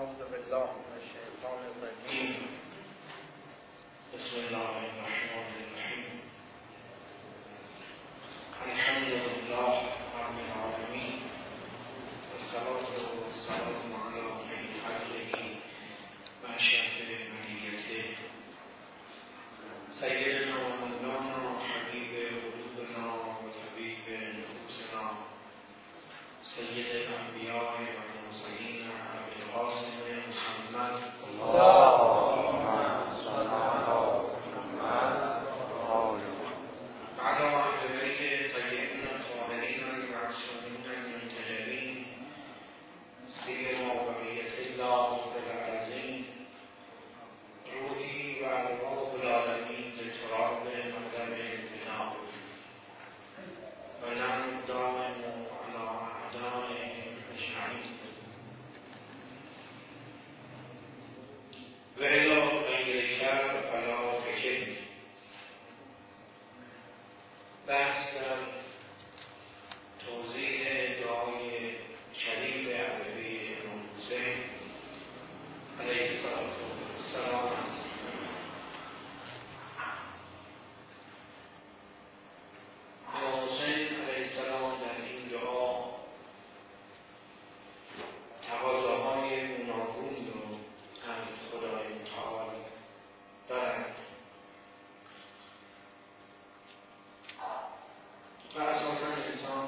اعوذ بالله من الشیطان الرجیم. بسم الله الرحمن الرحیم. الحمد لله رب العالمین والصلاة والسلام علی خیر خلقه و اشرف بریته سیدنا و مولانا حبیب قلوبنا و طبیب نفوسنا سید الانبیاء و المرسلین ابوالقاسم محمد اللهم صل علی محمد وعلى اهل بیت طیبین الطاهرین المعصومین المنتجبین سیما بقیة الله فی الارضین روحی و ارواح العالمین لتراب مقدم البناء و نحن دائم على اعدائهم اجمعین و الی غیرک فلا تکلنی. بحث در توضیح دعای شریف عربی امام حسین علیه السلام است. امام حسین علیه السلام در این دعا تقاضاهای گوناگون رو از خدای متعال دارند و اساساً انسان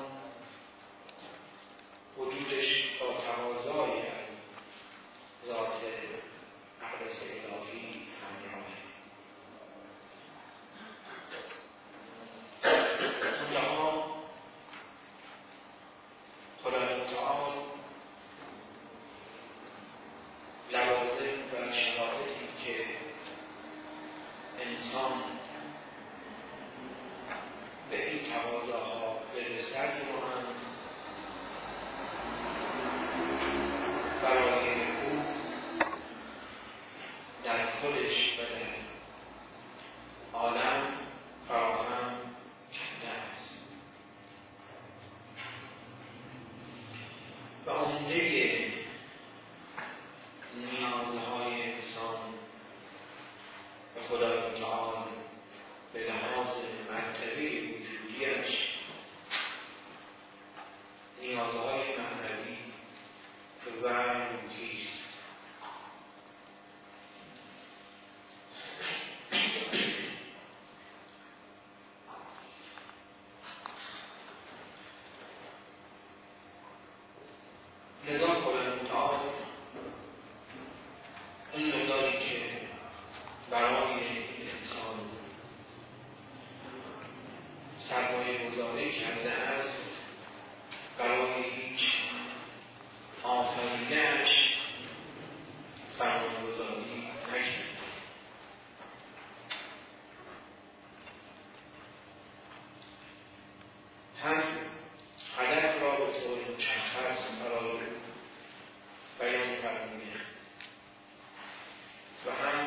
وجودش با تقاضای از ذات اقدس الهی همراهه. منتها خدای متعال لوازم و شرایطی که انسان به این تقاضاها برسد رو هم برای او در خودش و در عالم فراهم کرده است و عمده نیازهای انسان به خدای متعال به لحاظ مرتبه وجودیش نیازهای معنوی و روحی است. لذا خدای متعال این مقداری که برای این انسان سرمایه گذاری کرده است برای هیچ آفرینش سرمایه گذاری نکرده. هم هدف را به طور مشخص برای بیان فرموده و هم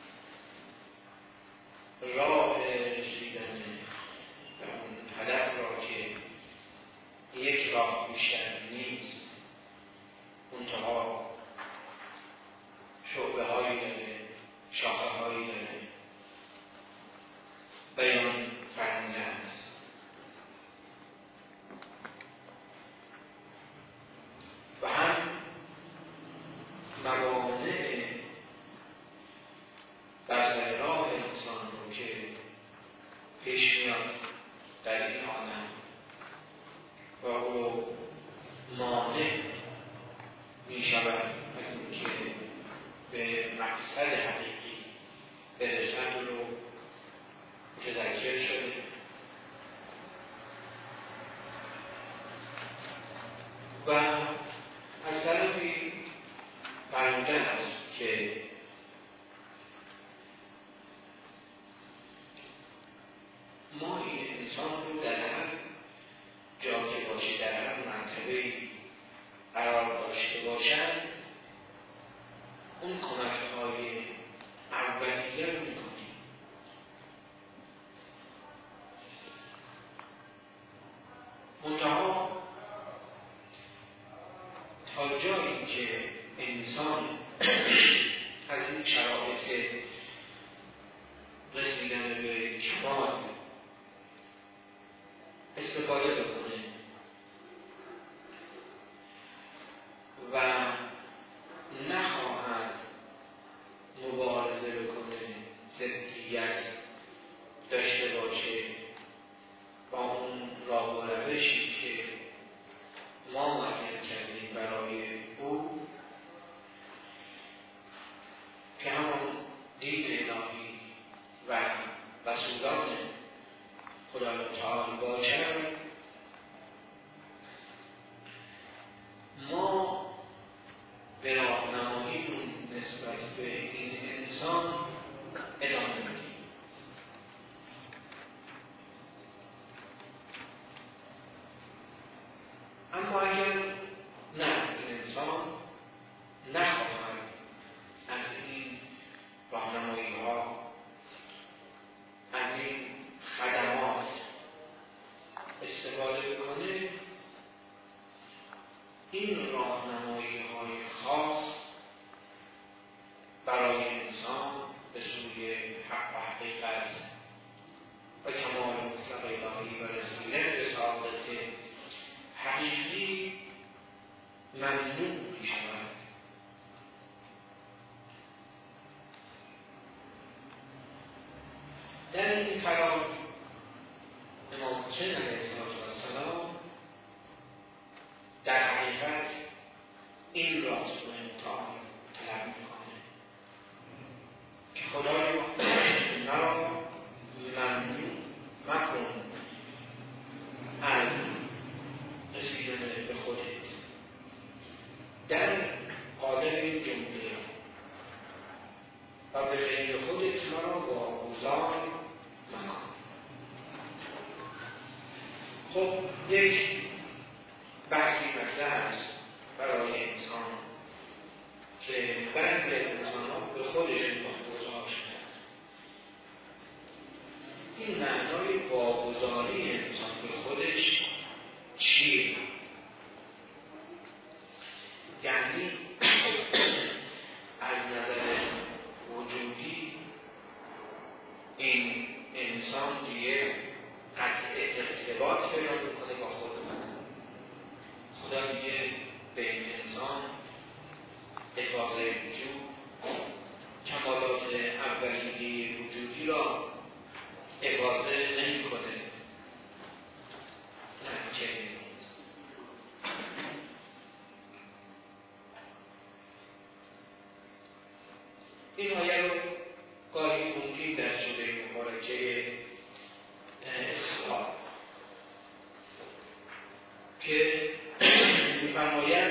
راه رسیدن به اون هدف را که یک راه بیشتر نیست، منتها شعبه هایی داره، شاخه هایی داره، بیان فرموده است. و هم موانع بر سر راه انسان رو که پیش میاد در این عالم و او مانع می شود از اینکه به مقصد حقیقی برسد رو متذکر شده و از طرفی فرموده است که ما این انسان رو در هر جا که باشه، در هر مرتبه قرار داشته باشد، اون کمک‌های اولیه رو می‌کنیم. منتها تا جایی که انسان انسان از این شرایط رسیدن به کمال استفاده بکنه و نخواهد مبارزه بکنه، ضدیت داشته باشه با اون راه و روشی که ما معین کردیم برای او، که همون دین الهی و رسولان خدای تعالی باشد، ما به راهنماییمون نسبت به این انسان ادامه میدیم. اما اگر نه، این انسان نخواهد از این راهنمایی ها، از این خدمات استفاده بکنه، این راهنمایی های خاص برای انسان به سوی حق و حقیقت و کمال مطلق الهی و رسیدن به سعادت حقیقی ممنوع می شود. در این کلام امام حسین علیه السلام در حقیقت این راست رو امتحان طلب میکنه که خدای مرا ممنوع مکن از رسیدن به خودت در قالب این جمله و به غیر خودت مرا واگذار مکن. خب یک بحثی مطرح است برای انسان که بعضی از انسان‌ها به خودشون واگذار شدن. این معنای واگذاری انسان به خودش چیه؟ یعنی از نظر وجودی این انسان دیگه قطع ارتباط پیدا میکنه با خود من. خدا دیگه به این انسان افاضه وجود، کمالات اولیه وجودی را افاضه نمی کنه. نه، چه نیست. این آیه رو گاهی خوندیم در سوره مبارکه اسراء که می‌فرماید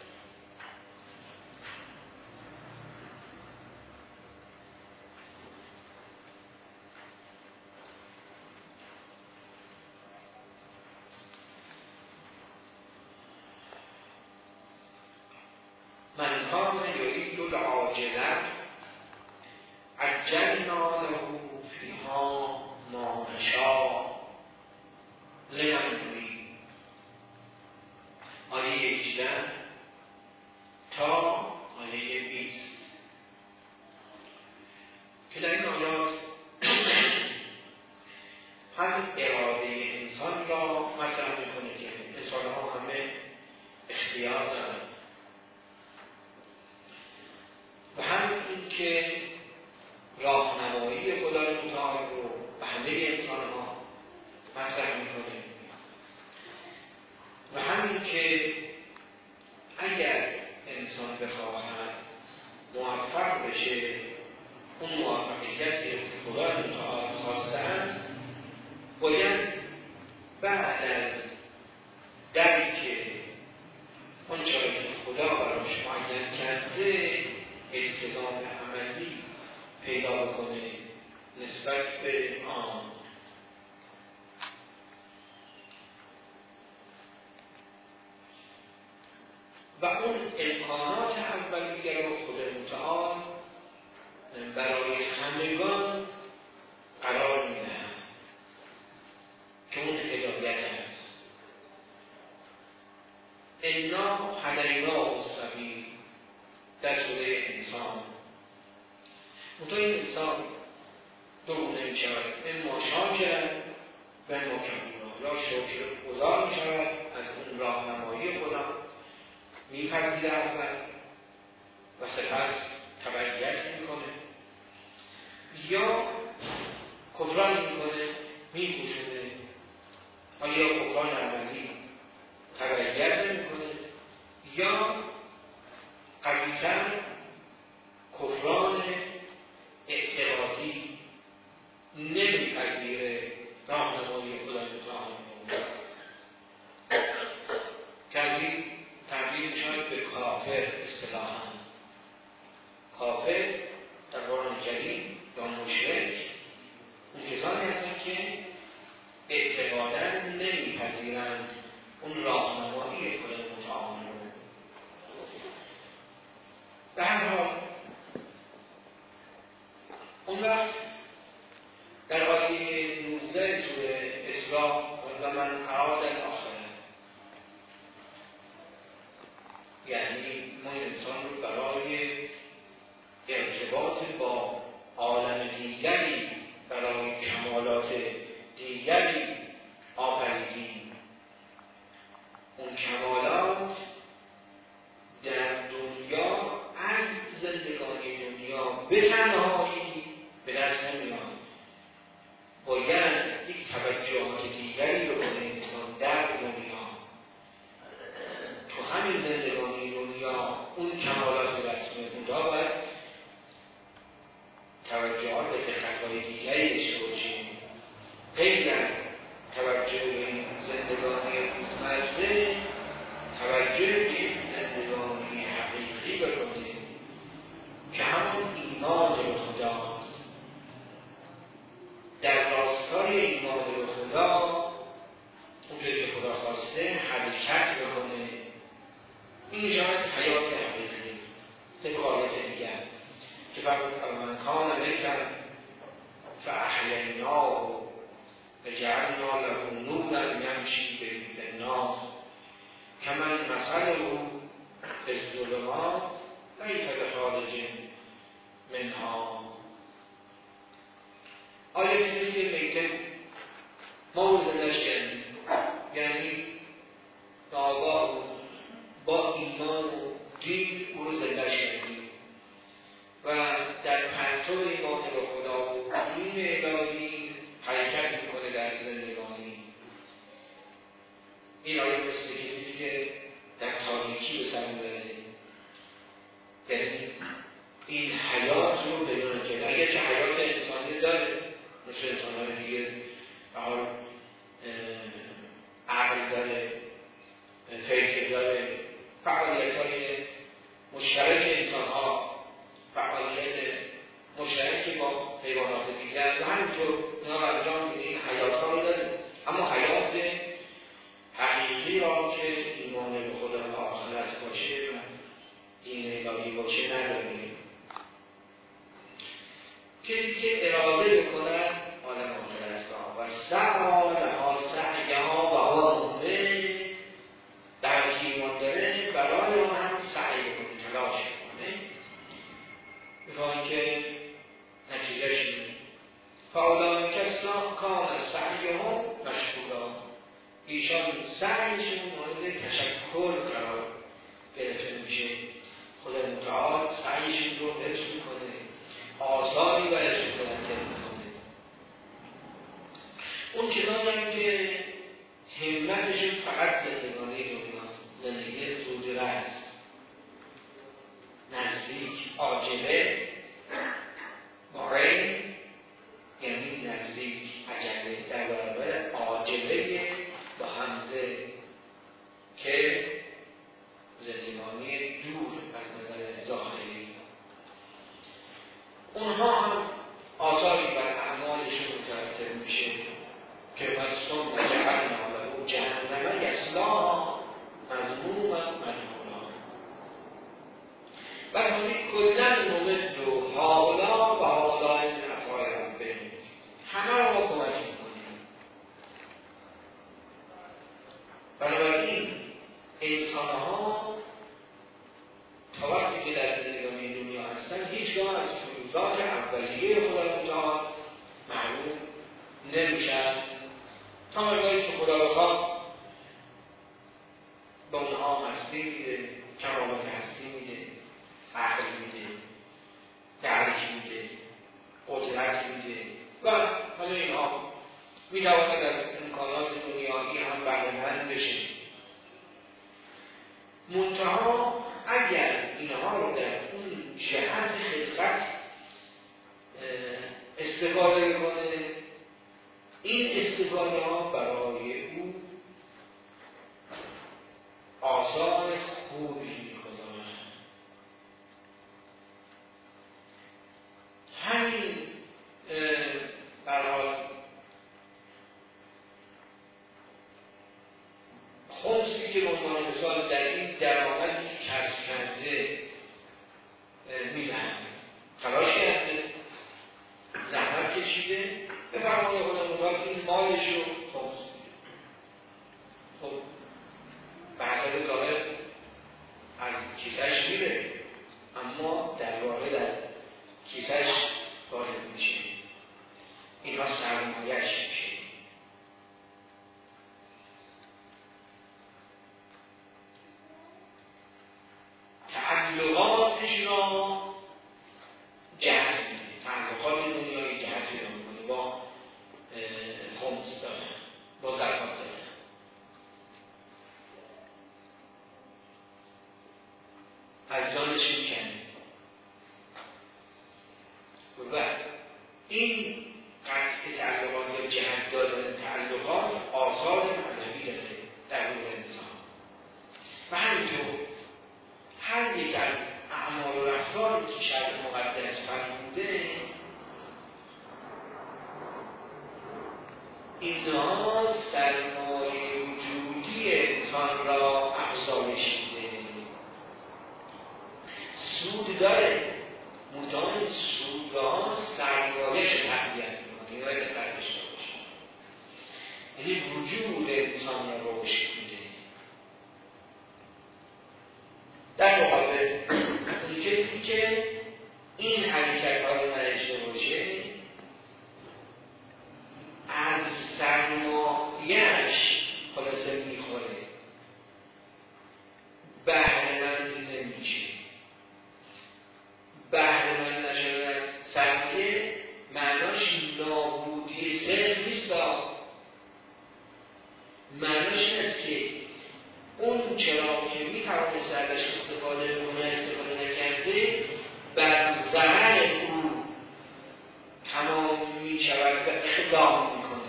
من کان یرید العاجلة عجلنا له فیها ما نشاء لمن نرید. آیه 18 تا آیه 20 که در این آیات هم اراده انسان را مطرح میکنه که انسان‌ها همه اختیار دارند و هم این که راهنمایی خدای متعال رو به همه انسان‌ها مطرح میکنه و همین که اگر انسان بخواهد موفق بشه، اون موفقیت که خدای متعال خواسته است، باید بعد از درک اون چیزی که خدا براش معین کرده التزام عملی پیدا بکنه نسبت به آن. و اون امکانات اولیه رو خدا متعال برای همگان قرار میده که اون هدایت است. انا هدیناه السبیل در سوره انسان. منتها این انسان دو گونه می شود، اما شاکرا و اما کفورا. یا شکر گزار می شود از اون راهنمایی خدا، میپذیره اول و سپس تبعیت میکنه، یا کفران میکنه، میپوشونه. آیا کفران عملی تبعیت نمیکنه، یا قوی‌تر کفران اعتقادی نمیپذیره راهنمایی خدای متعال که از این تبدیل میشود به کافر. اصطلاحاً کافر در قرآن کریم یا مشرک اون کسانی هستند که اعتقاداً نمیپذیرند اون راهنمایی خدای متعال. به هر حال اون وقت در آیه 19 سوره اسراء و من اراد الاخره، یعنی ما انسان رو برای ارتباط با عالم دیگری، برای کمالات دیگری آفریدیم. اون کمالات در دنیا از زندگانی دنیا به تنهایی به دست نمیاد. باید یک توجهات دیگری رو کنه انسان در دنیا، تو همین زندگانی دنیا اون کمالات رو دست میاد. اونجا باید توجهات به دقت‌های دیگری داشته باشیم. غیر از توجه به این زندگانی روزمره، توجه به این زندگانی حقیقی بکنیم که همون ایمان به خداست. در راستای ایمان به خدا اونجایی که خدا خواسته حرکت بکنه. این شاید حیات حقیقی. طبق آیات دیگر که فمن کان میتا فاحییناه وجعلنا له نورا یمشی به فی الناس کمن مثله فی الظلمات لیس بخارج منها. آیا کسی که میته ما رو زندش کردیم، یعنی آگاه با ایمان و دین او رو زندش کردیم و در پرتو ایمان به خدا و دین الهی حرکت میکنه در زندگانی. این آیه مثل کسی که در تاریکی به سر میبره، یعنی این حیات رو بدون که اگر که حیات انسانی داره مثل انسان‌های دیگه به حال عقل داره، فکر داره، فعالیت‌های مشترک انسان‌ها، فعالیت مشترکی با حیوانات دیگر و همینطور اینا رو از جا می‌بینید این حیات‌ها رو داره. اما حیات حقیقی را که ایمان به خدا و آخرت باشه و دین الهی باشه نداریم. کسی که اراده بکنن عالم آخرت را و سعی لها سعیها و آمه در ایمان داره برای آن هم سعی بکنه، تلاش بکنه میخوان که نتیجهش میده. فاولئک کان سعیهم مشکورا، ایشان سعیشون مورد تشکر قرار گرفته میشه. خدا متعال سعیشون رو حفظ میکنه، آثاری برش میکنه. اون کسانی هم که همتشون فقط زندگانی دنیاست، زندگی زود رس، نزدیک، عاجله، مارین یعنی نزدیک، عجله در برابر عاجله با همزه که زندگانی دور از نظر ظاهری، اونها هم آثاری بر اعمالشون مترتب میشه که ثم جعلنا له جهنم یصلاها مذموما مدحورا. بنابراین کلا نمد و هؤلاء و هؤلاء من عطای ربهم، همه رو ما کمک میکنیم. بنابراین انسانها تا وقتی که در همانگاهی که خدا بخواد به اونها هستی میده، کمالات هستی میده، عقل میده، درک میده، قدرت میده و همه اینها میتواند از امکانات دنیایی هم بهره‌مند بشه. منتها اگر اینها رو در اون جهت خلقت استفاده کنه، این استفاده ها برای او آثار خوبی می‌گذارد. همین برای خمسی که به عنوان مثال در این درآمدی کسب کرده می‌دهند، تلاش کرده، زحمت کشیده، به فرمان خدا این مالش رو خمس میده. خب به حسب ظاهر از کیسه‌اش میره، اما در واقع در کیسه‌اش وارد میشه. اینها سرمایه‌اش میشه. تعلقاتش را جهت میده، تعلقات دنیایی جهت پیدا میکنه، با خمس دادن، با زکات دادن. از جانش میکنه و این قطع تعلقات یا جهت دادن تعلقات آثار معنوی داره در روح انسان. و همینطور هر یک از اعمال و رفتاری که شرع مقدس فرموده، اینها سرمایه وجودی انسان را افزایش میده. سود داره، منتها این سودها سرمایه‌اش رو تقویت میکنه. این باید دقت داشته باشید. یعنی وجود انسان را رشد میده. در مقابل اون کسی که این حرکت‌ها رو نداشته باشه، از سرمایه‌اش خلاصه میخوره، بهره‌مند نمیشه. بهره‌مند نشدن از سرمایه معناش نابودی صرف نیست، معناش این است که اون چرا که میتوانست ازش استفاده نکرده، بر ضرر او تمام میشود و اقدام میکنه.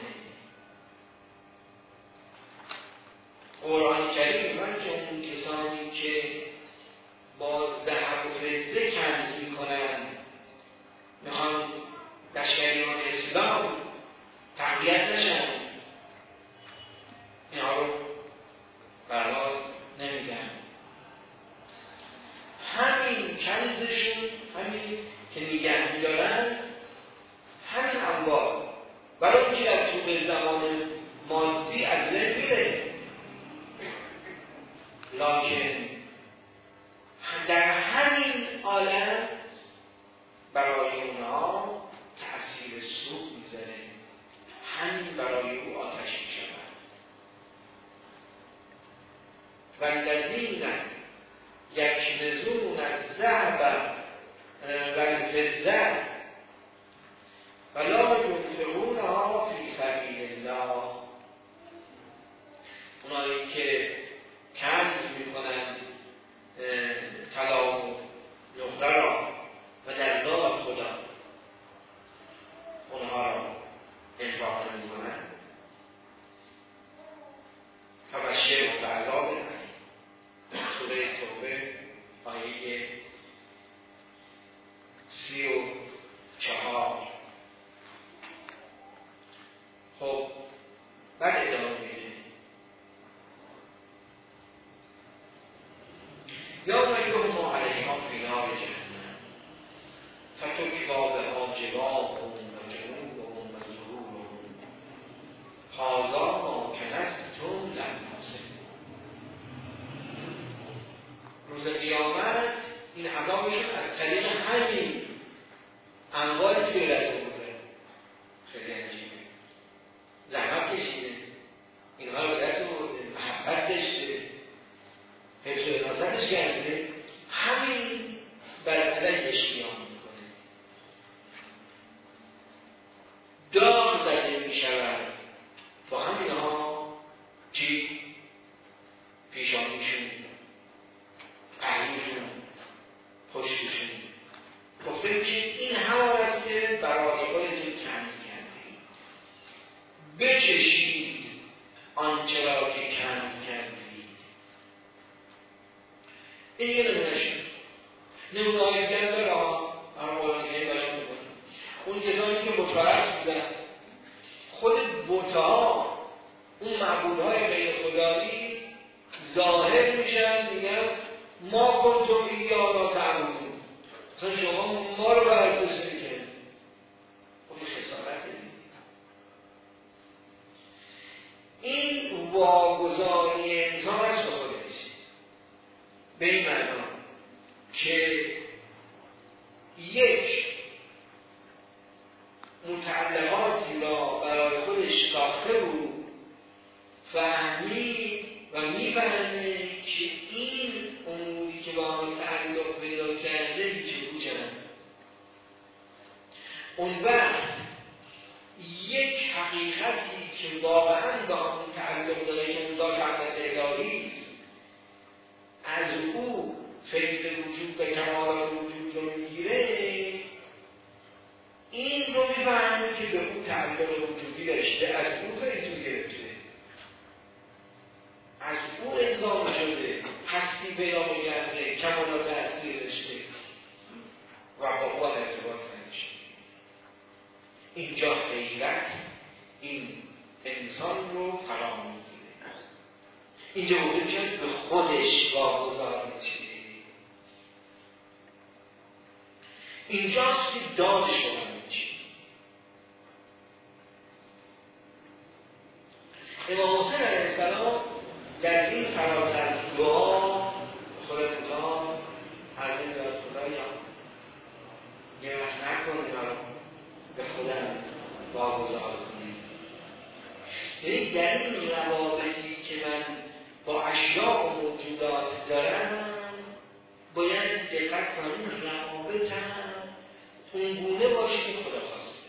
قرآن کریم میگه که اون کسانی که با ذهب و فضه کنز میکنند، میخوان لشکریان اسلام تقویت نشن، اینها رو برای نمیدن. همین کنزشون، همین که نگه میدارن، همین انبار برای اینکه در طول زمان مادی از بین میره، لکن در همین عالم برای اونها تأثیر سوء میذاره، همین برای او آتش میشود. والذین یکنزون الذهب والفضة ولا ينفقونها فی سبیل الله، اونایی که کنز میکنند طلا و نقره را و در راه خدا اونها را انفاق نمیکنند، فبشرهم بعذاب الیم. سوره توبه آیه 34. خب بعد ادامه میده یا وجههم علیها فی نار جهنم فتکوی بها جباههم و جنوبهم و ظهورهم هذا ما کنزتم لانفسکم. روز قیامت این عذابشون از طریق همین انواع سیرت بوده. خیلی عجیبه. زحمت کشیده، گردش حفظ و حفاظتش کرده، همین بر علیهش قیام میکنه. داغ زده میشود با همینها چی؟ پیشانیشون، پهلوشون، پشتشون. گفته که این همان است که برای خودتون کنز کردید، بچشید آنچه را که کنز کردید. این یه نمونه شد. نمونه های دیگر داره اما قرآن کریم بیان میکنه. اون کسانی که بت‌پرست بودن، خود بت‌ها، اون معبودهای غیر خدایی ظاهر میشن میگن ما کنتم ایانا تعبدون، مثلا شما ما رو پرستش نمی‌کنید. اون خسارته. این واگذاری انسان از خودش به این معنا که یک متعلقاتی را برای خودش ساخته بود، فهمید و میفهمه که این اموری که با آن تعلق پیدا کرده هیچ بوجه‌اند. اون وقت یک حقیقتی که واقعا با آن تعلق داره که اون دار حقیقت الهی است، از او فیض وجود و کمالات وجود رو میگیره، این رو میفهمه که به اون تعلق وجودی داشته، از اون فیض رو گرفته، از او الزام شده، هستی پیدا کرده، کمالات هستی داشته و با او ارتباط نداشته. اینجا حیرت این انسان رو فرا میگیره. اینجا بوده میشه به خودش واگذار میشه. اینجاست که دادش بلند میشه. امام حسین علیه السلام در این فراز از دعا خدا کوتاه از این راست خدایا یه وقت نکنی رو به خودم واگذار کنی. یعنی در این روابطی که من با اشیاء و موجودات دارم باید دقت کنم روابطم اونگونه باشه که خدا خواسته.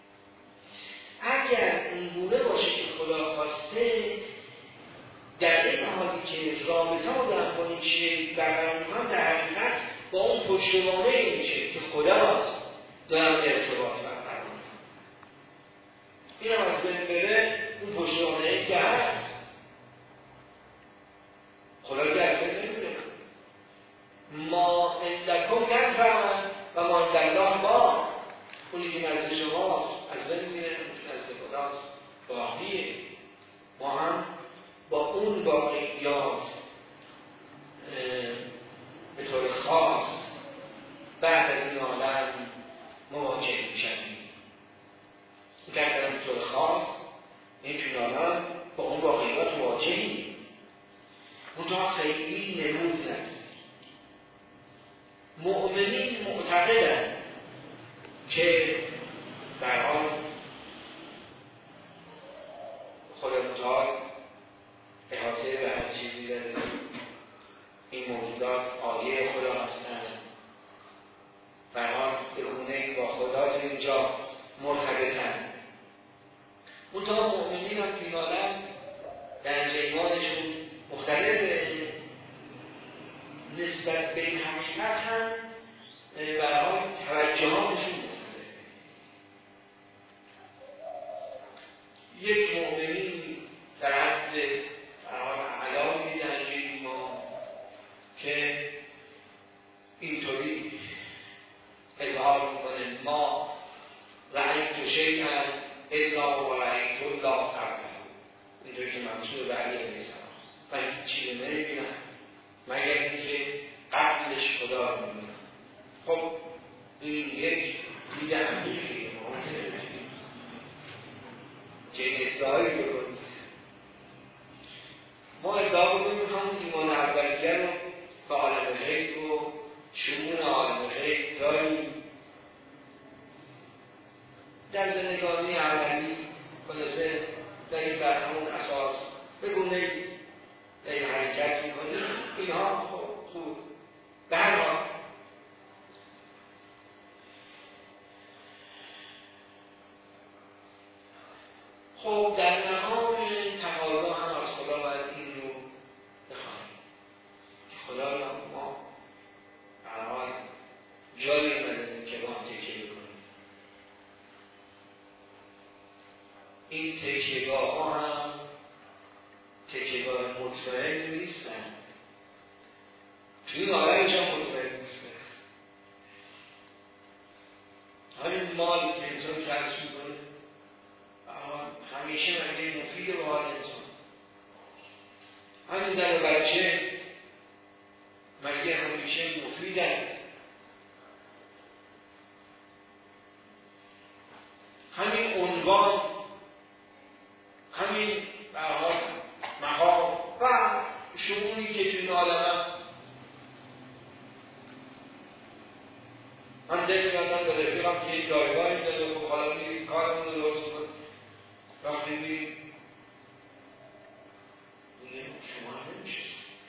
اگر اونگونه باشه که خدا خواسته، در این حالی که رابطه رو دارم با این شکل برقرار می‌کنم، در حقیقت با اون پشتوانه این شکل که خداست دارم ارتباط برقرار می‌کنم. این هم از بین بره، اون پشتوانه‌ای که هست خدا رو در بین نمی‌ره. ما اندکم نفهمن و ما اندالله ما، اونی که نزد شماست از بین میره، نزد خداست باقیه. ما هم با اون واقعیات به طور خاص بعد از این عالم مواجه میشیم. به طور خاص این عالم با اون واقعیات مواجهیم. منتها خیلی نمود نداریم. مؤمنین معتقدند که در حال خدا متعال احاطه به هر چیزی داره، این موجودات آیه خدا هستند، در حال به گونه‌ای با خدا اینجا مرتبطند. منتها مؤمنین هم این عالم در ایمانشون مختلفه، نسبت به این حقیقت هم برای توجهاتشون مختلفه. یک مؤمنی در حد علامی درجه ما که اینطوری اظهار میکنه ما رأیت شیئا الا و رأیت الله قبله، اینطوری که منصور به علی علیه السلام، من هیچ چیزی نمیبینم مگر اینکه قبلش خدا رو میبینم. خب این یک دیده عمیقی ممکنه که ادعایی بکنید. ما ادعا بکنیم میخوام ایمان اولیه رو به عالم غیب و شمول عالم غیب داریم. در زندگانی اولی خلاصه در این برنامه اساس بگونه در اینها خوب به هر حال خب در مقام تقاضا هم از خدا باید این رو بخواهیم که خدا را ما برای جایی بدهیم که ما تکیه بکنیم. این تکیهگاه ها هم تکیهگاه مطمئن نیستن، توی این آرایش هم مطمئن نیستن. همین مال که انسان خرج میکنه همیشه مگه مفید به حال انسان؟ همین زن و بچه مگه همیشه مفیدن؟ همین عنوان، همین به حال مقام و شمونی که توی این عالم هست. من دل میادم به رفیقم که یک جایگاهی داره و حالا میریم کارمون رو درست کنیم. وقتی میگه شما هم نمیشه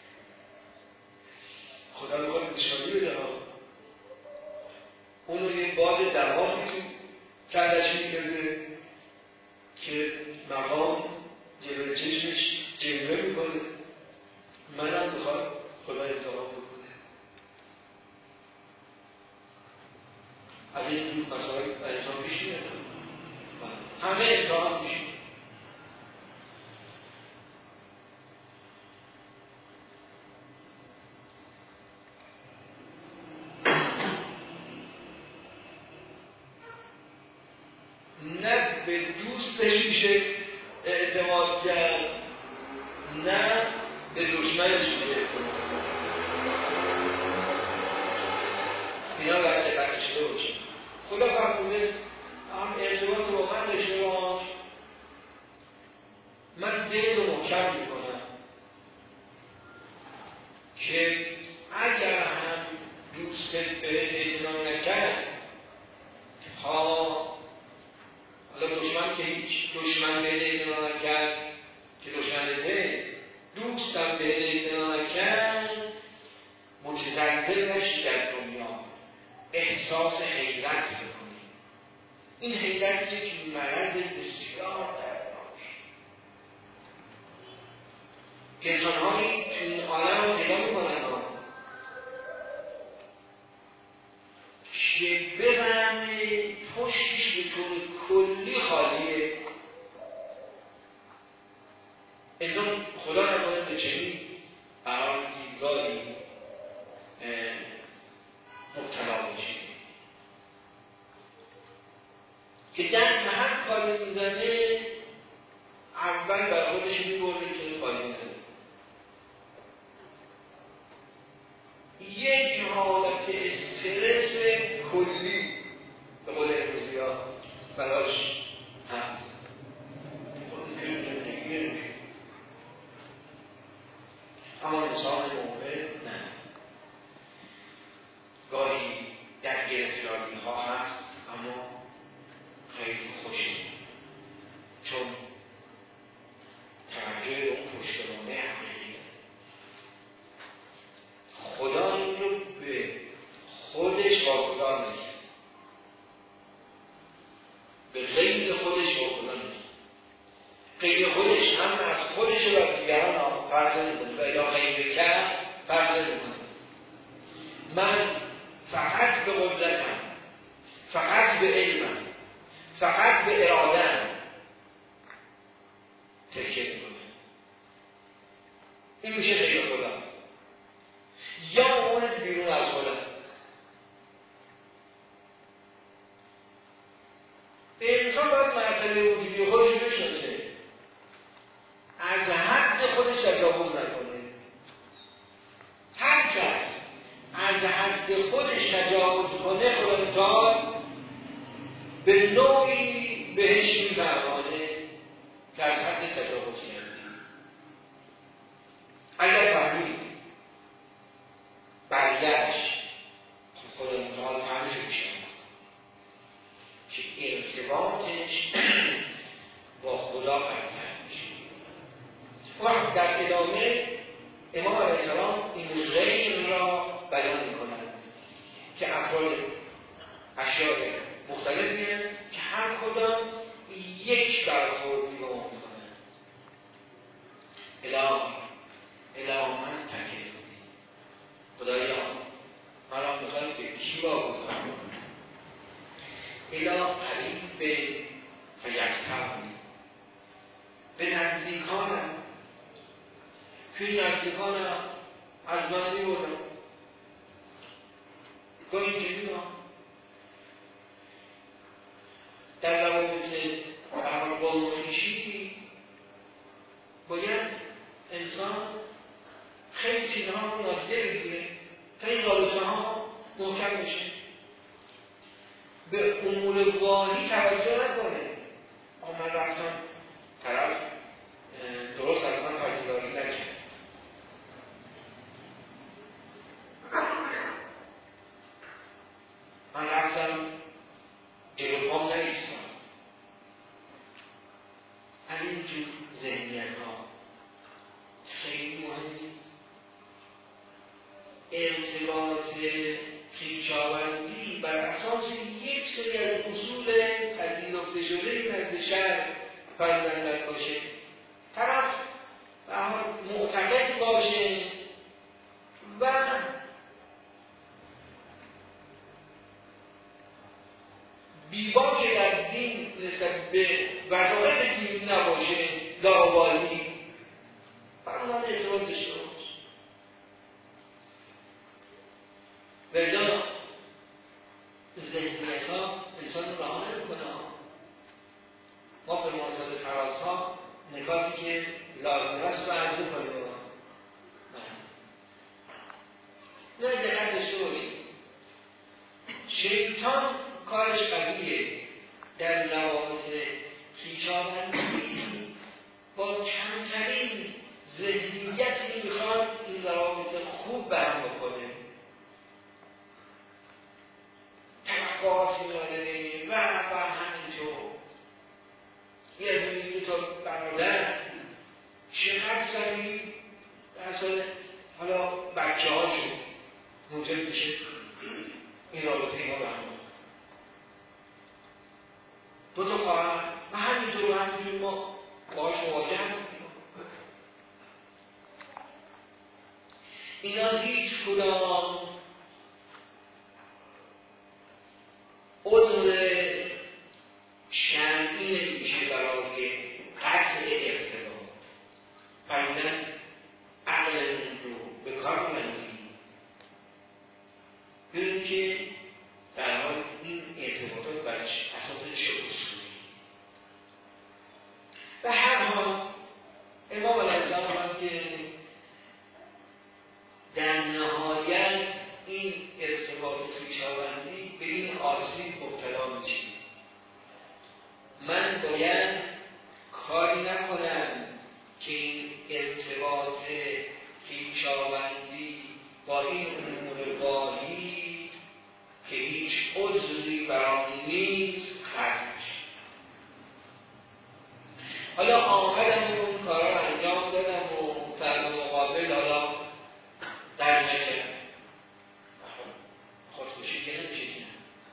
خدا رو باید نشانی بده ها. اونو یه باد دوام میتون کردش میگرده که مقام جلوی چشمش جلوه میکنه. منم بخواد خدا امتحان بکنه. از این جور مسائل انسان پیش میاد، همه امتحان میشه. نه به دوستش میشه اعتماد کرد، نه به دشمنش میشه اعتماد کرد. اینا باید دقت شده باشه. خدا فرموده هم اعتماد رو با من داشته باش، من دل رو محکم میکنم که اگر هم دوستت به اعتماد نکرد، حالا دشمن که هیچ، دشمن به اعتماد نکرد که دشمنته، دوستم به اعتماد نکرد، متزلزل نشی در دنیا، احساس حیرت بکنی. این حیرت یک مرض بسیار دردناک که انسان‌هایی تو این عالم رو پیدا می‌کنن که ببرن پشتش به طور کلی خالیه. انسان خدا نکنه به چنین برای دیدگاهی مبتلا بشه که دست به هر کاری میزنه اول بر خودش میبرده که خالی نده. یک حالت استرس کلی به قول امروزی ها براش هست. اما انسان مومن نه، گاهی در گرفتاری ها هست اما خیلی خوشی، چون توجه به اون پشتوانه حقیقی خدا این رو به خودش واگذار نیست، به غیر خودش واگذار نیست. غیر خودش هم از خودش و از دیگران فرق نمی‌کنه و الا غیر کرد فرق نمی‌کنه. من فقط به قدرتم، فقط به علمم، فقط به اراده‌ام تکیه می‌کنم. این میشه غیر خدا یا اون بیرون از خدا. انسان باید مرتبه وجودی خودش بشناسه، از حد خودش تجاوز نکنه. هر کس از حد خودش تجاوز کنه خدا تعالی به نوعی بهش می‌برانه که از حد تجاوز کرده. اگر فهمید برگشت خدا تعالی فهمش میشه که ارتباطش با خدا برتر میشه. وقت در ادامه امام علیه السلام این کی واگذار کنم الا قریب به فیکتبنی به نزدیکانم که نزدیکانم از من میبردم گاهی اینجا میدم در روابط با مخیشی باید انسان خیلی چیزها رو نادیده بگیره تا این رابطه ها محکم بشه به امور واهی توجه نکنه من رفتم طرف درست از من پذیرایی نکرد من رفتم جلو پام نایستم از اینجور ذهنیت ها خیلی مهمه ارتباط خویشاوندی بر اساس یک سری از اصول پذیرفته شده نزد شرع فرزندت باشه طرف معتقد باشه و بیباک در دین نسبت به وظایف دین نباشه لاابالی فرمان ارتباط داشته باشه وجا ذهنیت ها انسان رو رها نمی‌کنه. ما به مناسبت فرازها نکاتی که لازم است رو عرض کنیم نه دقت داشته باشید شیطان کارش قویه در روابط خویشاوندی با کمترین ذهنیتی میخواد این روابط خوب برهم بکنه توقعاتی نداره و همینطور یه میبینی تا برادر چقدر سریع در اصل حالا بچه هاشون موجب میشه این رابطه اینا برهم دو تا خواهر و همینطور ما باهاش مواجه هستیم اینا هیچ کدام عذر شرعی نمیشه برای قطع ارتباط فرمودن عقلمون رو به کار ببندیم ببینیم که در حال این ارتباطات بر اساس چه اصولی به هر حال امام الاسلام هم که در نهایت این ارتباط خویشاوندی به این آسیب مبتلا میشه من باید کاری نکنم که این ارتباط خویشاوندی با این امور واهی که هیچ عذری برام نیست ختم شد. حالا آمدم اون کارا رو انجام دادم و در مقابل حالا در نکردم خودکشی که نمیشه کنم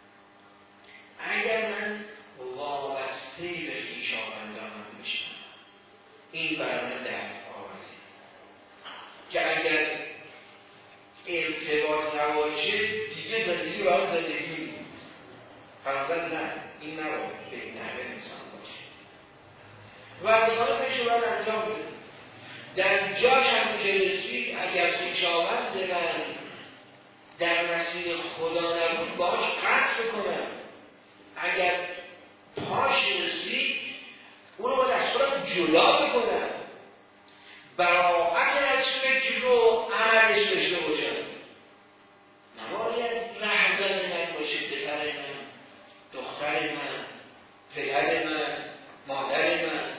اگر من وابسته به خویشاوندانم میشم این برای من درد آورده که اگر ارتباط نباشه دیگه زندگی باید زندگی نیست فرمودن نه این نباید به این نحوه انسان باشه وظیفه‌ها بهش باید انجام بده در جاش هم که رسید اگر خویشاوند من در مسیر خدا نبود باش قطع کنم اگر پاش رسید اون رو با دستورم جدا بکنم براعت از فکر رو عملش داشته باشم نباید رهزن من باشه پسر من دختر من پدر من مادر من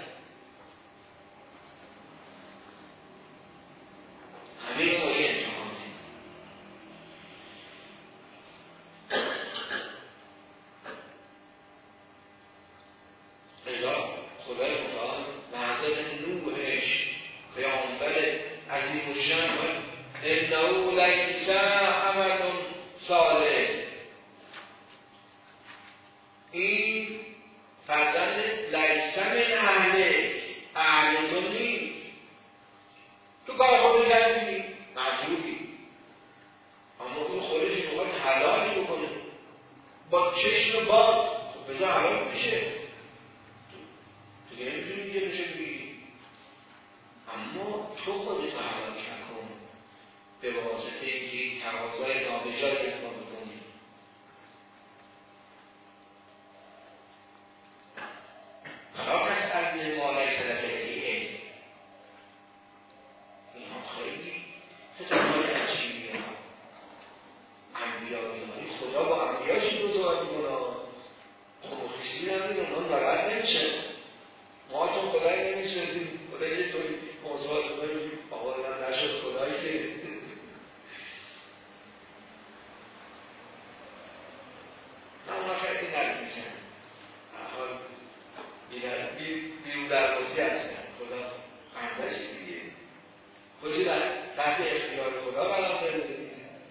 همه رو باید امتحانه خدای متعال معذر نوحش پیامبر عظیم الشأن انه لیس عمل صالح این فرزند لیس من اهل تو نیست تو کار خودت کردی معذوری اما اون خودش میخواد حلالی بکنه با چشم باز بذار حلال میشه دیگه نمیتونی دیگه بشه بگیری، اما تو خودت حلال نکن به واسطه اینکه تقاضای نابجایی از ما بکنی. فلا تسألنی ما لیس لک به علم. اینها خیلی خطاب‌های عجیبیه ها. انبیایی خدا با انبیاش این دوزار میکنه، خموخیسی نمیدون، اون بلد نمیشه. ما چون خدایی نمیشنزیم، خدایی یه طوری موضوعات بکنیم آقا اینا نشد خدایی که نه اونا خیلی نزدیکن، بیرون دربازی هستن، خدا خندش دیگه خودی تحت اختیار خدا قرار داره.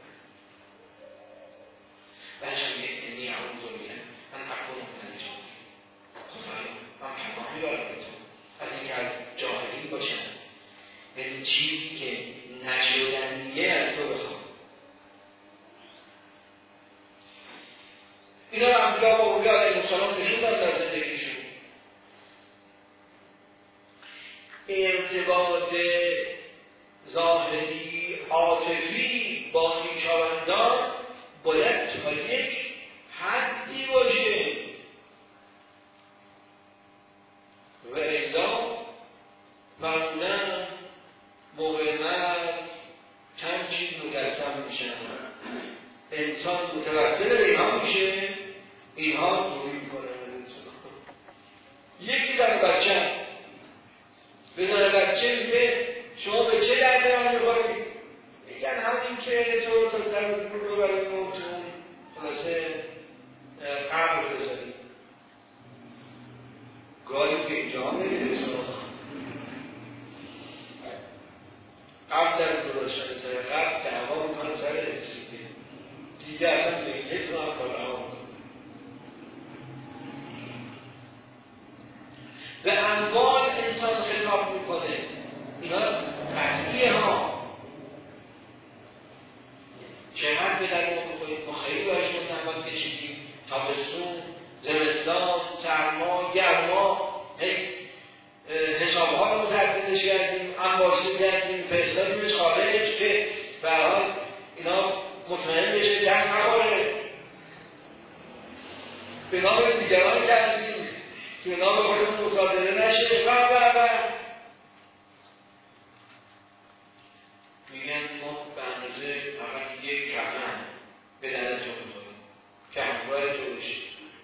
بچه یه اعوذ بکن من اکنون نمیشم خدایا من پناه میبرم به تو از اینکه از جاهلی باشم، یعنی چیزی که نشدنیه از تو بخوام. اینا رو انبیا و اولیا علیهم السلام نشون داد در زندگیشون. ارتباط ظاهری عاطفی با خویشاوندان باید تا یک حدی باشه و الا معمولا موقع مرد چند چیز مجسم میشن. انسان متوسل به اینها میشه، اینها دوری میکنه. یکی در بچه بذاره بچه میگه شما به چه درده من میخورید؟ میگن همین که تو تا رو برای نوتون خلاصه قبل بذارید. گاهی به اینجا نمیده قبل در گذاشتن سر قبل دعوا میکنن سر رسیده دیگه اصلا به یک نوع کارها میکنن و انواع انسان خطاب میکنه. اینا قطعیه ها چقدر به در ما بکنید ما خیلی باید زحمت کشیدیم، تابستون، زمستان، سرما، گرما، حسابها رو متعددش کردیم، انباشته کردیم، فرستادیمش خارج که به هر حال اینا مطمئن بشه جنگ نباره. به نام دیگران کردیم که به نام خودمون مصادره نشه و میگن ما به اندازه فقط یک کفن به دلتون می‌کنیم که همراه تو بشید.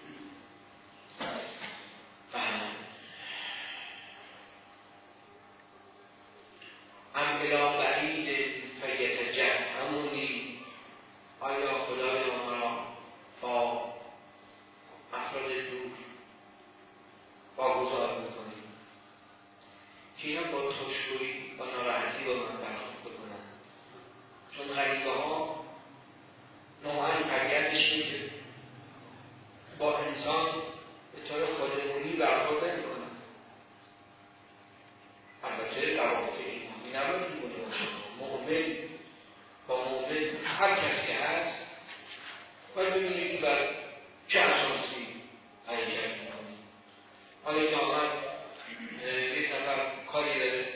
ام الی بعید فیتجهمونی، آیا خدای ما را با افراد دور واگذار میکنیم که اینا با تشکری با ناراحتی با من برخورد بکنن، چون غریبه ها نوعا طبیعتش اینه که با انسان به طور خودمونی برخورد نمیکنن. البته روابط ایمانی نباید میکنه مؤمن با مؤمن هر کسی هست باید ببینید که بر چه اساسی حرکت میکنه. حالا که آمد یک نفر کاری داره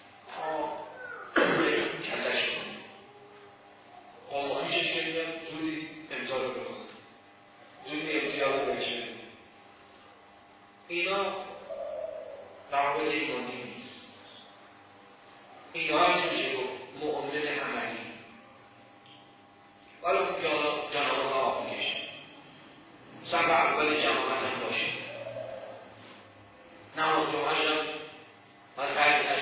کلش کنه آموخیشش که میگم زودی امضا رو بکنه، زودی امتیاز رو بچه. اینا روابط ایمانی نیست. اینها نمیشه گفت مؤمن عملی. ولی خب جنابه ها آب میکشه سبب اول جماعت هم باشه، نماز جمعهش هم و سعی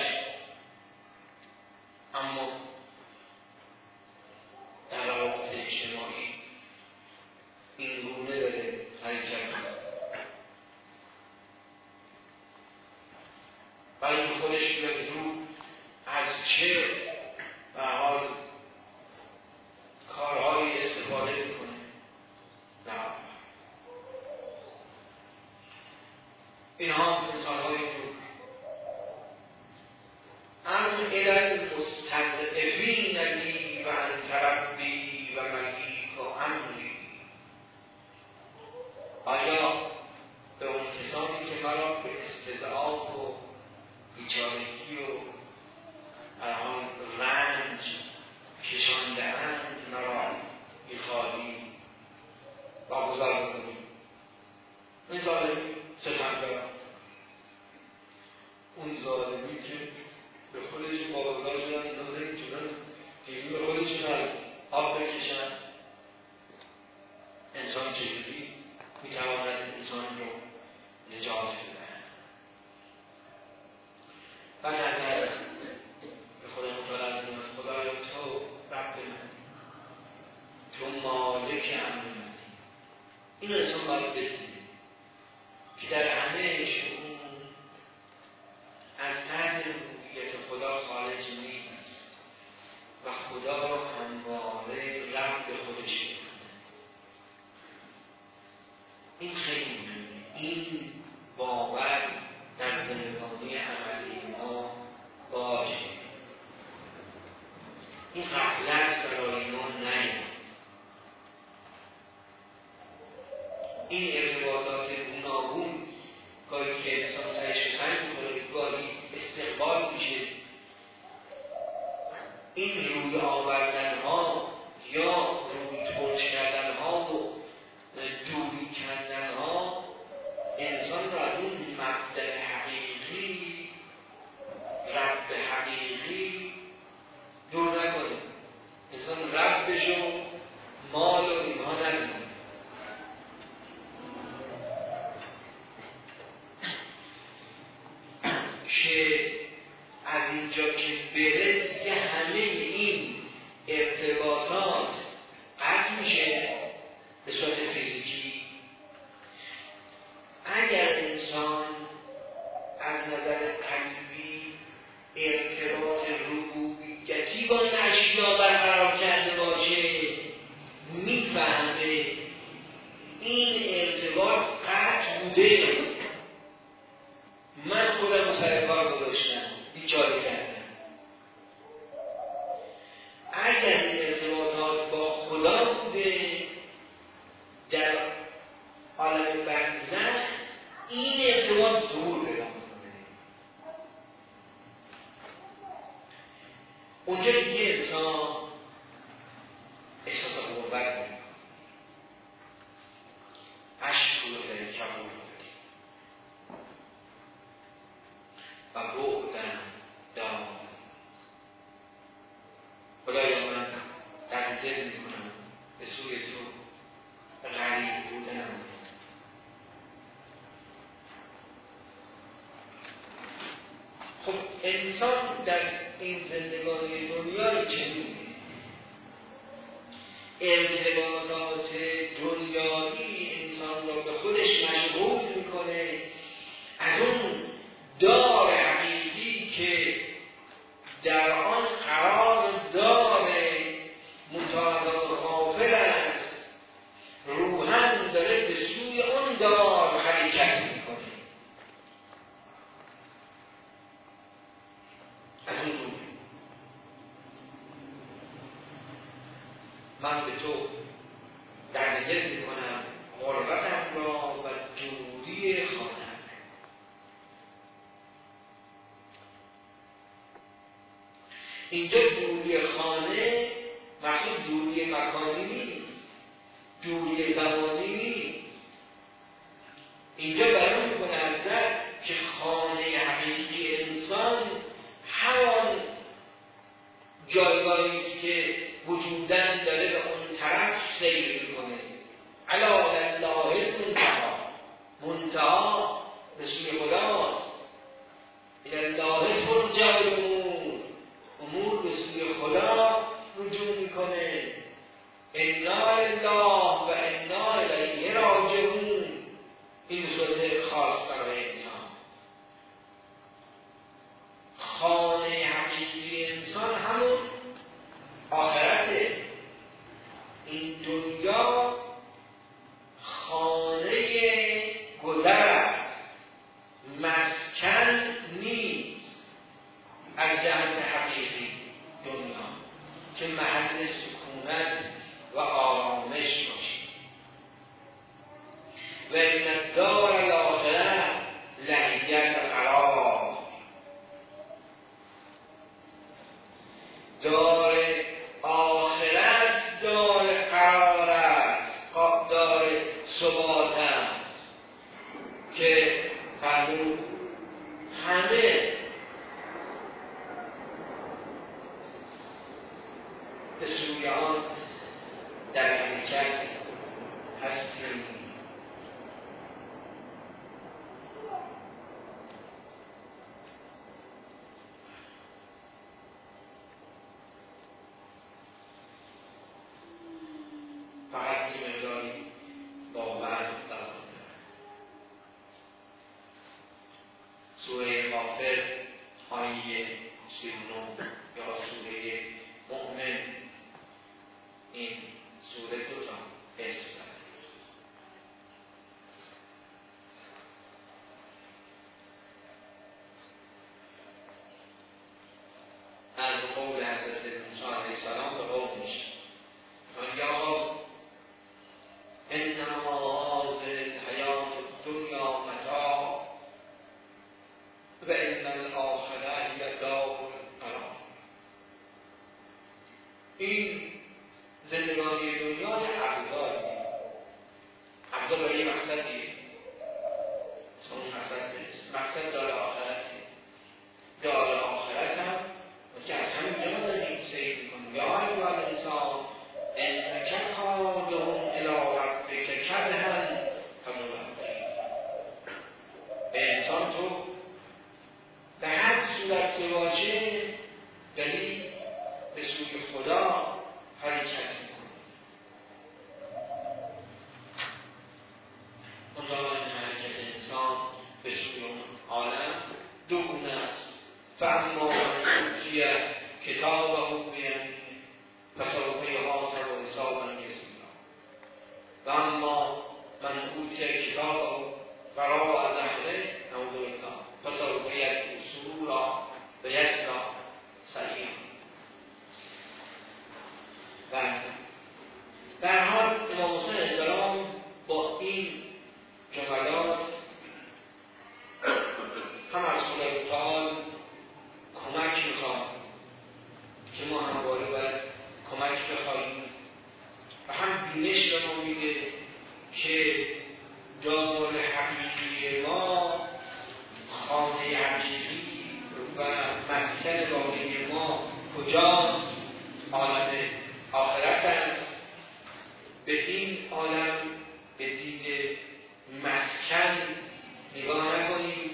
خودشون از آب بکشن. انسان چجوری میتواند انسان رو نجات بدهد؟ و نظر به خدا متعال از خدایا تو رب من، تو مالک امر من. این انسان باید بدونه که در همه شئون از تحت ربوبیت خدا خارج نیست و خدا را همواره رب به خودش می‌داند. این خیلی مهمه. این باور در زندگانی عملی ما باشه. این غفلت برای ما نیست. این ارتباطات گوناگون گاهی که انسان سعیش سنگ میکنه، گاهی استقبال میشه، این روی آوردن ها یا روی ترش کردن ها و دوری کردن ها انسان را از اون مبدأ حقیقی، رب حقیقی دور نکنه. انسان ربش و مال و اینها ندونه. که از اینجا که بره دیگه همه این ارتباطات قطع میشه به صورت فیزیکی. اگر انسان از نظر قلبی ارتباط ربوبیتی با اشیا برقرار کرده باشه، میفهمه این ارتباط قطع بوده. من خودم سر کار گذاشتم، بیچاره کردم. اگر این ارتباطات با خدا بوده در عالم برزخ، این ارتباط ظهور پیدا می‌کنه. اونجا دیگه انسان احساس غربت می‌کنه، اشک رو در کبود و بعدن دام. خدایا من در دل میکنم به سوی تو غریب بودنم. خب انسان در این زندگانی دنیا چه می‌بینه؟ ارتباطات دنیایی انسان را به خودش مشغول میکنه از اون دار حقیقی که در آن قرار داره، متعالی غافل است، روحاً داره به سوی اون دار حرکت میکنه. از اون روح من به تو در دل میکنم غربتم را و دوری خانه‌ام. اینجا دوری خانه مقصود دوری مکانی نیست، دوری زمانی نیست. اینجا بیان میکنه حضرت که خانه حقیقی انسان همان جایگاهی است که وجودن داره به اون طرف سیر میکنه. علی الله منتها به سوی خداست. الی الله ترجع الامور، امور به سوی خدا رجوع میکنه. انا لله و انا الیه راجعون. این صورت خاص برای انسان. خانه حقیقی انسان همون آخرته. این دنیا خانه گذر است، مسکن نیست. از جهت حقیقی دنیا که محل سکونت و آرامش باشید. و این الدار الاخره لهیت قرار. دار آخرت دار قرار است، دار ثبات است که فرمود همه به سوی آن در حرکت هستیم. فقط این مقداری باور دارم. سوره غافر آیه 39 یا سوره مؤمن، این سوره دو تا اسم دارد. از قول حضرت موسی علیه السلام به قومش یا انما هذه الحیات الدنیا متاع و ان الاخره هی دار القرار. این زندگانی دنیا یه ابزاری، ابزار برای یه مقصدیه، اون مقصد نیست. مقصد دار آخرتی. دار آخرت هم که از همین جا داریم سیر میکنیم. یا ایها الانسان انک کادح الی ربک کدحا فملاقیه. انسان تو به هر صورت که باشه داری به سوی خدا حرکت میکنی. منتها این حرکت انسان به سوی اون عالم دو گونه است. فاما من اوتی کتابه بیمینه فسوف یحاسب حسابا یسیرا و اما من اوتی کتابه وراء ظهره نعوذ بالله فسوف یدعو ثبورا و یصلی سعیرا. در حال امام حسین علیه السلام با این جملات هم از خدای تعالی کمک میخواد که ما همواره باید کمک بخواهیم و هم بینش به ما میده که دار حقیقی ما، خانه حقیقی و مسکن واقعی ما کجاست؟ عالم آخرت است. به این عالم به دید مسکن نگاه نکنیم،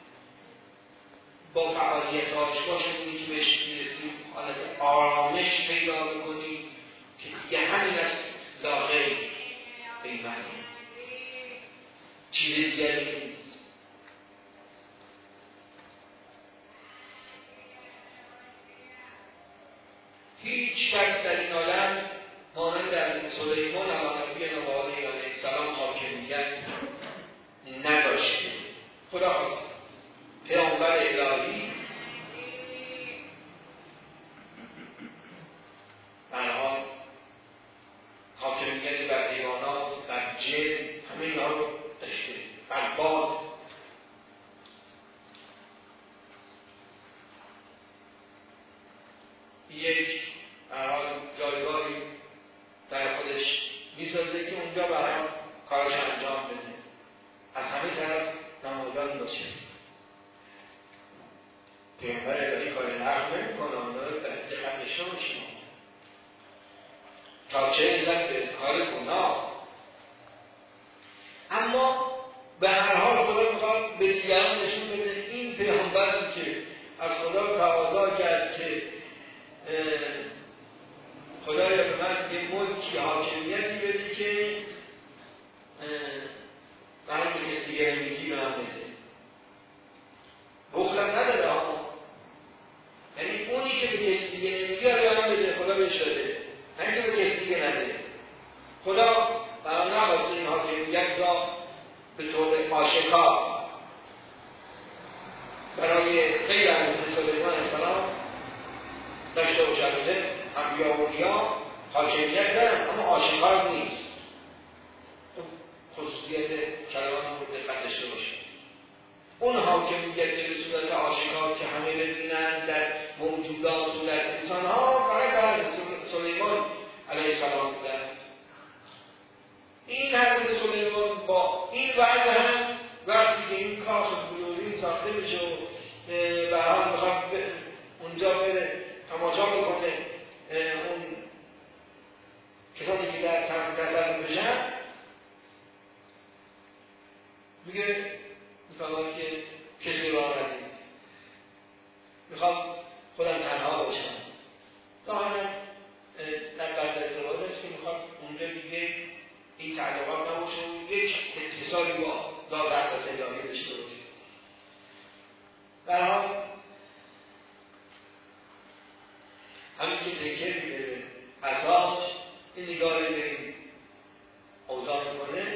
با فعالیتاش باشیم که بهش میرسیم حالت آرامش پیدا بکنیم که دیگه همین است لا غیر به این معنی، چیز دیگری نیست. هیچ کس در این عالم مانند در سلیمان علیه السلام حاکمیت نداشته. خدا خواست پیامبر الهی برها حاکمیت بر حیوانات، بر جن، همه اینها رو داشته، بر باد. یک جایگاهی در خودش میسازه که اونجا برای کارش انجام بده، از همه طرف نمودان باشه. پیامبر الهی کار نقل نمی‌کنه، آن رو در دقت داشته باشیم تا چه علت به کار گناه. اما به هر حال خدا میخواد به دیگران نشون بده این پیامبری که از خدا تقاضا کرد که خدایا به من یه ملکی حاکمیتی بدی که من به کسی دیگه میگی به من بده. بخلت نداره اما یعنی اونی که به کسی دیگه نمیگی به من بده، خدا بهش داده، نه اینکه به کسی دیگه نده. خدا برای نخواسته این حاکمیت را به طور آشکار برای غیر از سلیمان علیه السلام داشته و شده. انبیا و اولیا حاکمیت دارن اما آشکار نیست. خصوصیت کلام رو دقت داشته باشید. اون حاکمیت به صورت آشکار که همه ببینن در موجودات و در انسان‌ها فقط در سلیمان علیه السلام بودن. این حضرت سلیمان با این وضع هم وقتی که این کاخ بلورین ساخته بشه و به حال میخواد اونجا بره تماشا بکنه اون در تصرف بشن میگه میفهمم که کسی راه ندید، میخوام خودم تنها باشم. ظاهرا در بعض ازدواج هست که میخوام اونجا دیگه این تعلقات نباشه و یک اتصالی با دادر و صدایی داشته باشه. در حال همین که تکیه میده اساس این نگاه رو به این اوضاع میکنه،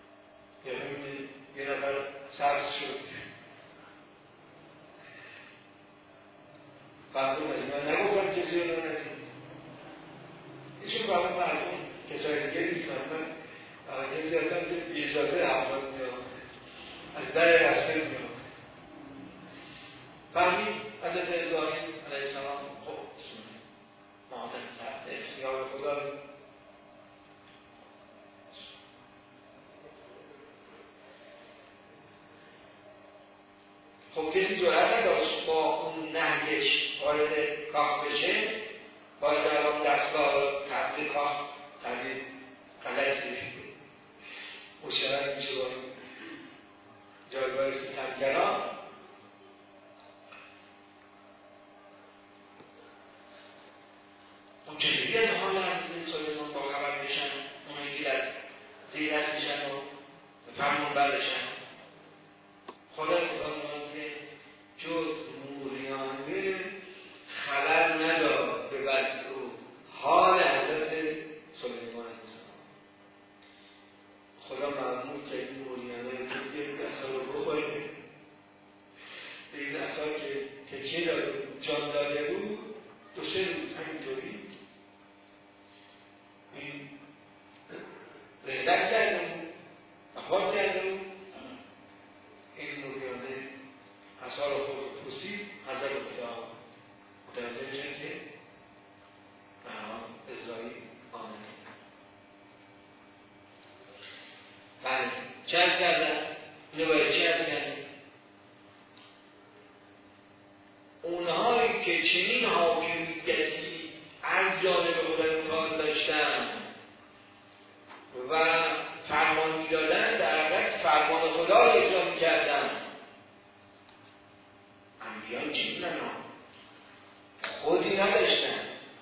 یه نفر سبز شد فرمون از من نگفتم کسی رو ندید ایشون فرمون مردم کسای دیگه نیستن، من کسی هستم که بی‌اجازه افراد میاد از در رسته میاد. فهمید حضرت ابراهیم علیه السلام خب مادر تحت اختیار خدا. خب کسی جرأت نداشت با اون نهیش وارد کاخ بشه، باید در اون دستگاه تبدیل کاخ تبدیل غلط بشه مشترک میشه با این جایگاه ستمگران. اون چجوری از حال عزیز سلیمان با خبر بشن، اونایی که در زیر دست میشن و فرمون بردشن. خدا می‌خواد که جز موریانه خبر نداد به وضع و حال حضرت سلیمان السلام. خدا معمول که این موریانه رو یک اصلا رو بخوره به این اصلا که تکیه داده بود، جان داده بود، دو سه روز همینطوری این لذت کرده بود و خواب کرده بود. این موریانه اصلا رو خود پوستید حضر خدا متوجه میشن که معنام ازایی آمده. بله چه از کردن؟ اینو باید چه از کردن؟ اونهایی که چنین حاکمیتی از جانب خدای متعال داشتن و فرمان میدادن، در حقیقت فرمان خدا رو اجرا میکردن. انبیاء چنینن خودی نداشتن.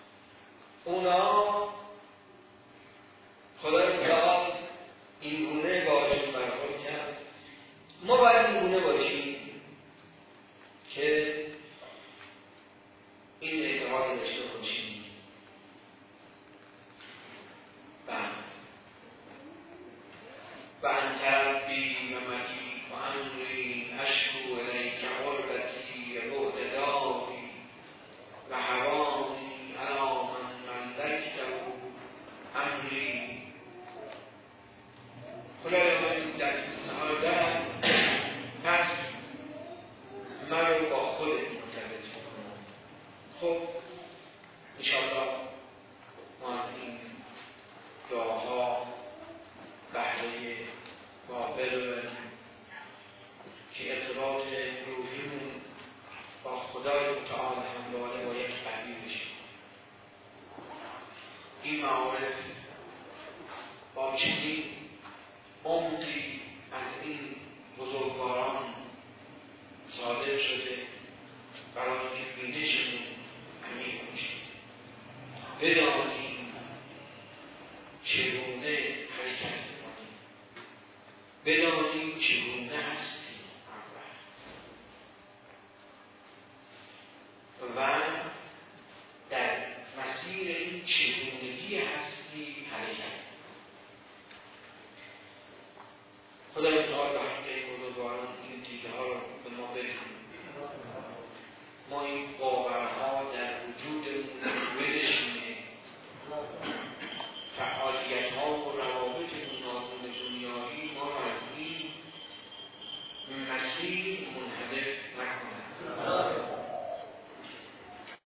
اونا خدای متعال این گونه باشون برخورد کرد. ما باید این گونه باشیم که این اعتقاد داشته باشیم. و انتربی و مدی و امری اشکو الیک غربتی بعد داری و هوانی علی من ملکته امری. خدای من در سعادت پس من رو با خودت مرتبط میکنم. خب انشاءالله ما از این دعاها بهره قابل که ارتباط روحیمون با خدای متعال همواره باید قوی بشه. این معارف با چنین عمقی از این بزرگواران صادر شده برای که بینشمون عمیق بشه، بدانیم چگونه حرکت می‌کنیم، بدانیم چگونه هستیم و در مسیر این چگونگی هستی حرکت. خدای متعال وقتی این بزرگواران این دیده ها رو به ما بدهیم، ما این باورها